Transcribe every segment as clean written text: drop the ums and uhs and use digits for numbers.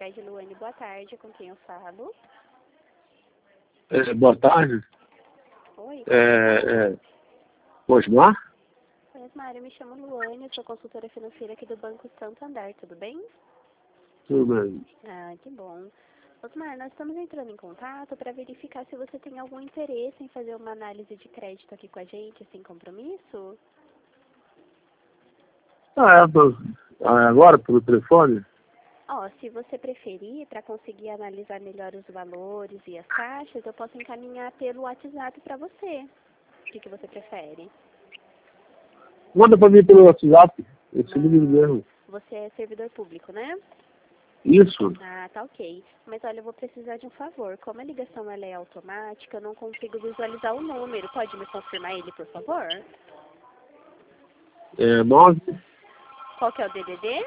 tarde, Luane. Boa tarde, com quem eu falo? Boa tarde. Oi. Osmar? Oi, Osmar, eu me chamo Luane, eu sou consultora financeira aqui do Banco Santander, tudo bem? Tudo bem. Ah, que bom. Osmar, nós estamos entrando em contato para verificar se você tem algum interesse em fazer uma análise de crédito aqui com a gente, sem compromisso? Agora pelo telefone? Ó, se você preferir, para conseguir analisar melhor os valores e as taxas, eu posso encaminhar pelo WhatsApp para você. O que você prefere? Manda pra mim pelo WhatsApp. Esse número mesmo. Você é servidor público, né? Isso. Ah, tá ok. Mas olha, eu vou precisar de um favor. Como a ligação ela é automática, eu não consigo visualizar o número. Pode me confirmar ele, por favor? 9. Qual que é o DDD?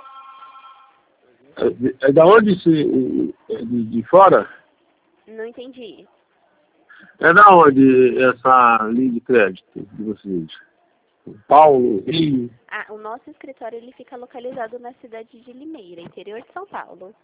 É da onde de fora? Não entendi. É da onde essa linha de crédito de vocês? São Paulo, Rio? Ah, o nosso escritório ele fica localizado na cidade de Limeira, interior de São Paulo.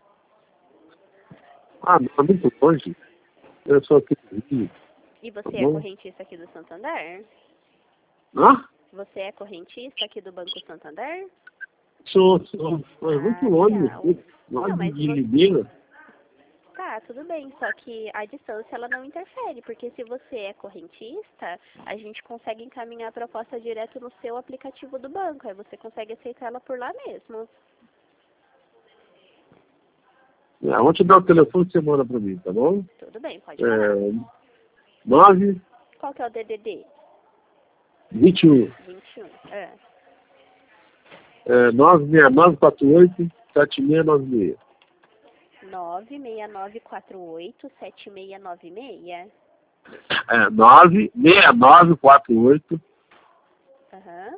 Não, é muito longe. Eu sou aqui do Rio. E Tá você é bom? correntista aqui do Santander? Hã? Você é correntista aqui do Banco Santander? Sou. É muito longe. Legal. Longe Não, mas de você... Limeira. Tá, tudo bem, só que a distância ela não interfere, porque se você é correntista, a gente consegue encaminhar a proposta direto no seu aplicativo do banco, aí você consegue aceitar ela por lá mesmo. Vou te dar o telefone que você manda pra mim, tá bom? Tudo bem, pode falar. 9 Qual que é o DDD? 21 21. 96948 7696. 969487696. 96948 Aham.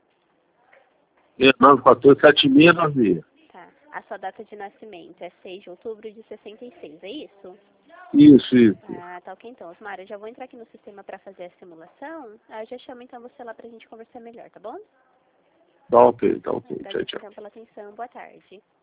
6914 7696. Tá. A sua data de nascimento é 6 de outubro de 66, é isso? Isso. Ah, tá ok então. Osmar, eu já vou entrar aqui no sistema para fazer a simulação. Eu já chamo então você lá pra gente conversar melhor, tá bom? Tá ok. Tchau, Agradeço tchau. então pela atenção. Boa tarde.